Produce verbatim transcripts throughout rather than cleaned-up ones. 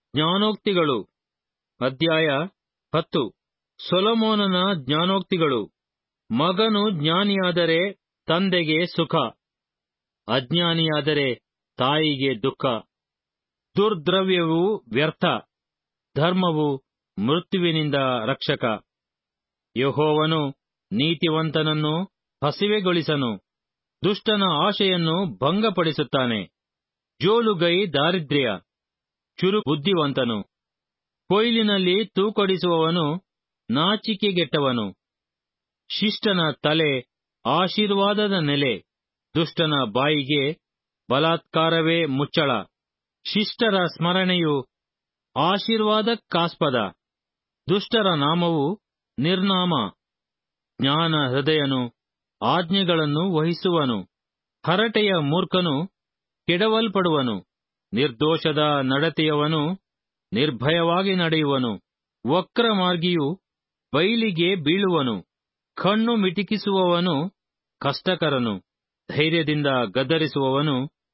ಜ್ಞಾನೋಕ್ತಿಗಳು. ಅಧ್ಯಾಯ ಹತ್ತು. ಸೊಲೊಮೋನನ ಜ್ಞಾನೋಕ್ತಿಗಳು. ಮಗನು ಜ್ಞಾನಿಯಾದರೆ ತಂದೆಗೆ ಸುಖ, ಅಜ್ಞಾನಿಯಾದರೆ ತಾಯಿಗೆ ದುಃಖ. ದುರ್ದ್ರವ್ಯವು ವ್ಯರ್ಥ, ಧರ್ಮವು ಮೃತ್ಯುವಿನಿಂದ ರಕ್ಷಕ. ಯೆಹೋವನು ನೀತಿವಂತನನ್ನು ಹಸಿವೆಗೊಳಿಸನು, ದುಷ್ಟನ ಆಶೆಯನ್ನು ಭಂಗಪಡಿಸುತ್ತಾನೆ. ಜೋಲುಗೈ ದಾರಿದ್ರ್ಯ, ಚುರು ಬುದ್ಧಿವಂತನು. ಕೊಯ್ಲಿನಲ್ಲಿ ತೂಕಡಿಸುವವನು ನಾಚಿಕೆಗೆಟ್ಟವನು. ಶಿಷ್ಟನ ತಲೆ ಆಶೀರ್ವಾದದ ನೆಲೆ, ದುಷ್ಟನ ಬಾಯಿಗೆ ಬಲಾತ್ಕಾರವೇ ಮುಚ್ಚಳ. ಶಿಷ್ಟರ ಸ್ಮರಣೆಯು ಆಶೀರ್ವಾದಕ್ಕಾಸ್ಪದ, ದುಷ್ಟರ ನಾಮವು ನಿರ್ನಾಮ. ಜ್ಞಾನ ಹೃದಯನು ಆಜ್ಞೆಗಳನ್ನು ವಹಿಸುವನು, ಹರಟೆಯ ಮೂರ್ಖನು ಕೆಡವಲ್ಪಡುವನು. ನಿರ್ದೋಷದ ನಡತೆಯವನು ನಿರ್ಭಯವಾಗಿ ನಡೆಯುವನು, ವಕ್ರಮಾರ್ಗಿಯು ಬೈಲಿಗೆ ಬೀಳುವನು. ಕಣ್ಣು ಮಿಟಿಕಿಸುವವನು ಕಷ್ಟಕರನು, ಧೈರ್ಯದಿಂದ ಗದರಿಸುವವನು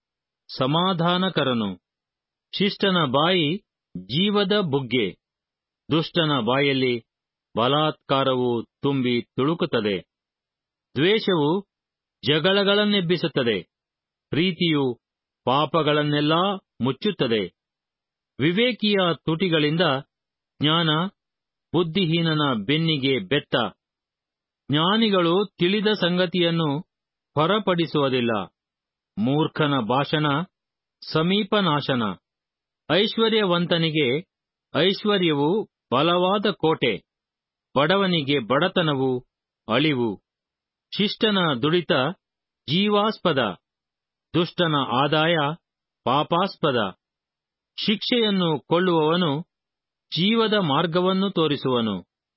ಸಮಾಧಾನಕರನು. ಶಿಷ್ಟನ ಬಾಯಿ ಜೀವದ ಬುಗ್ಗೆ, ದುಷ್ಟನ ಬಾಯಲ್ಲಿ ಬಲಾತ್ಕಾರವು ತುಂಬಿ ತುಳುಕುತ್ತದೆ. ದ್ವೇಷವು ಜಗಳಗಳನ್ನೆಬ್ಬಿಸುತ್ತದೆ, ಪ್ರೀತಿಯು ಪಾಪಗಳನ್ನೆಲ್ಲಾ ಮುಚ್ಚುತ್ತದೆ. ವಿವೇಕಿಯ ತುಟಿಗಳಿಂದ ಜ್ಞಾನ, ಬುದ್ಧಿಹೀನನ ಬೆನ್ನಿಗೆ ಬೆತ್ತ. ಜ್ಞಾನಿಗಳು ತಿಳಿದ ಸಂಗತಿಯನ್ನು ಹೊರಪಡಿಸುವುದಿಲ್ಲ, ಮೂರ್ಖನ ಭಾಷಣ ಸಮೀಪನಾಶನ. ಐಶ್ವರ್ಯವಂತನಿಗೆ ಐಶ್ವರ್ಯವು ಬಲವಾದ ಕೋಟೆ, ಬಡವನಿಗೆ ಬಡತನವು ಅಳಿವು. ಶಿಷ್ಟನ ದುಡಿತ ಜೀವಾಸ್ಪದ, ದುಷ್ಟನ ಆದಾಯ ಪಾಪಾಸ್ಪದ. ಶಿಕ್ಷೆಯನ್ನು ಕೊಳ್ಳುವವನು ಜೀವದ ಮಾರ್ಗವನ್ನು ತೋರಿಸುವನು,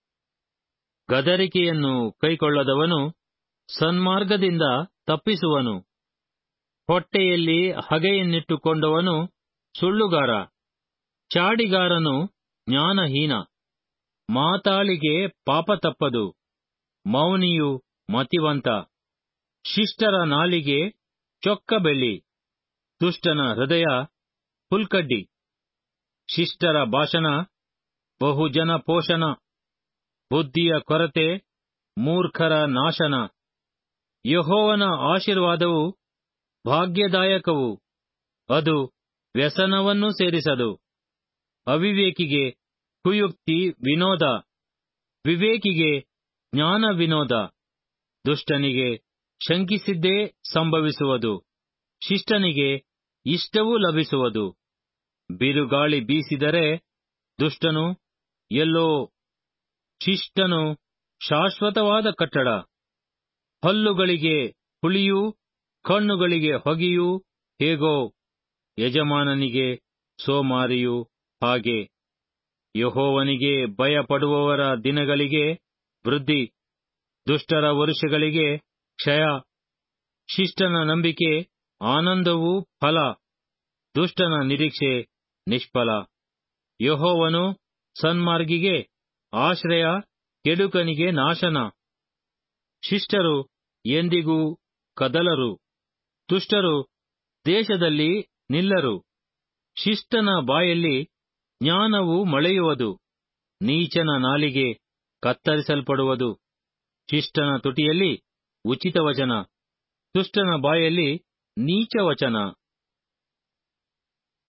ಗದರಿಕೆಯನ್ನು ಕೈಕೊಳ್ಳದವನು ಸನ್ಮಾರ್ಗದಿಂದ ತಪ್ಪಿಸುವನು. ಹೊಟ್ಟೆಯಲ್ಲಿ ಹಗೆಯನ್ನಿಟ್ಟುಕೊಂಡವನು ಸುಳ್ಳುಗಾರ, ಚಾಡಿಗಾರನು ಜ್ಞಾನಹೀನ. ಮಾತಾಳಿಗೆ ಪಾಪ ತಪ್ಪದು, ಮೌನಿಯು ಮತಿವಂತ. ಶಿಷ್ಟರ ನಾಲಿಗೆ ಚೊಕ್ಕ ಬೆಳ್ಳಿ, ದುಷ್ಟನ ಹೃದಯ ಹುಲ್ಕಡ್ಡಿ. ಶಿಷ್ಟರ ಭಾಷಣ ಬಹುಜನ ಪೋಷಣ, ಬುದ್ಧಿಯ ಕೊರತೆ ಮೂರ್ಖರ ನಾಶನ. ಯೆಹೋವನ ಆಶೀರ್ವಾದವು ಭಾಗ್ಯದಾಯಕವು, ಅದು ವ್ಯಸನವನ್ನು ಸೇರಿಸದು. ಅವಿವೇಕಿಗೆ ಕುಯುಕ್ತಿ ವಿನೋದ, ವಿವೇಕಿಗೆ ಜ್ಞಾನ ವಿನೋದ. ದುಷ್ಟನಿಗೆ ಶಂಕಿಸಿದ್ದೇ ಸಂಭವಿಸುವುದು, ಶಿಷ್ಟನಿಗೆ ಇಷ್ಟವೂ ಲಭಿಸುವುದು. ಬಿರುಗಾಳಿ ಬೀಸಿದರೆ ದುಷ್ಟನು ಎಲ್ಲೋ, ಶಿಷ್ಟನು ಶಾಶ್ವತವಾದ ಕಟ್ಟಡ. ಹಲ್ಲುಗಳಿಗೆ ಹುಳಿಯೂ ಕಣ್ಣುಗಳಿಗೆ ಹೊಗೆಯೂ ಹೇಗೋ, ಯಜಮಾನನಿಗೆ ಸೋಮಾರಿಯೂ ಹಾಗೆ. ಯೆಹೋವನಿಗೆ ಭಯಪಡುವವರ ದಿನಗಳಿಗೆ ವೃದ್ಧಿ, ದುಷ್ಟರ ವರುಷಗಳಿಗೆ ಕ್ಷಯ. ಶಿಷ್ಟನ ನಂಬಿಕೆ ಆನಂದವೂ ಫಲ, ದುಷ್ಟನ ನಿರೀಕ್ಷೆ ನಿಷ್ಫಲ. ಯೆಹೋವನು ಸನ್ಮಾರ್ಗಿಗೆ ಆಶ್ರಯ, ಕೆಡುಕನಿಗೆ ನಾಶನ. ಶಿಷ್ಟರು ಎಂದಿಗೂ ಕದಲರು, ದುಷ್ಟರು ದೇಶದಲ್ಲಿ ನಿಲ್ಲರು. ಶಿಷ್ಟನ ಬಾಯಲ್ಲಿ ಜ್ಞಾನವು ಮೊಳೆಯುವುದು, ನೀಚನ ನಾಲಿಗೆ ಕತ್ತರಿಸಲ್ಪಡುವುದು. ಶಿಷ್ಟನ ತುಟಿಯಲ್ಲಿ ಉಚಿತ ವಚನ, ದುಷ್ಟನ ಬಾಯಲ್ಲಿ ನೀಚ ವಚನ.